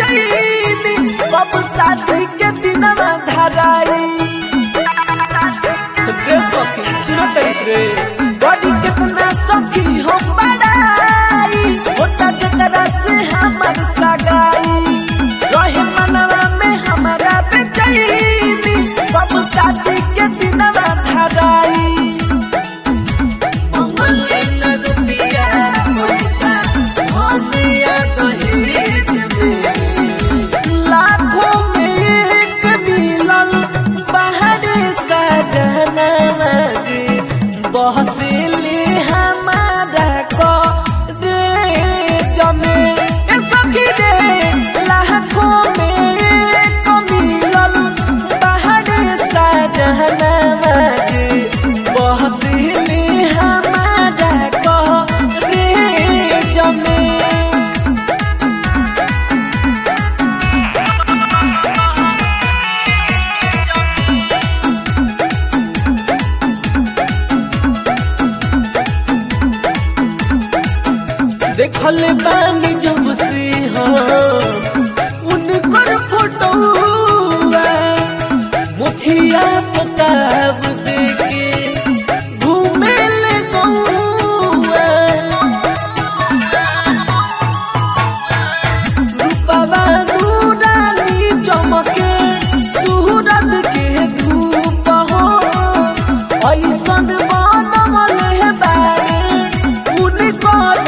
बेचैनी कब शादी के दिन में धराई रे सखी सुनो तरीस रे बड़ी कितना सखी हम बड़ाई होता जकरा से हमर सगाई रहे मनवा में हमारा बेचैनी कब शादी के दिन में धराई बहसिली हमारा को रे जमे सखी रे लाखों में एक मिलल पहाड़े सजनवा जी बहसिली हमारा को रे जमे देखल बानी जब से हो उनकर फोटो मुछिया पताब देके घूमे ले गौआ रूपवा नूरानी चमके सूरज के धूप हो ऐसन बनल है बारे उनकर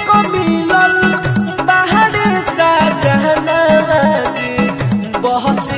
बहुत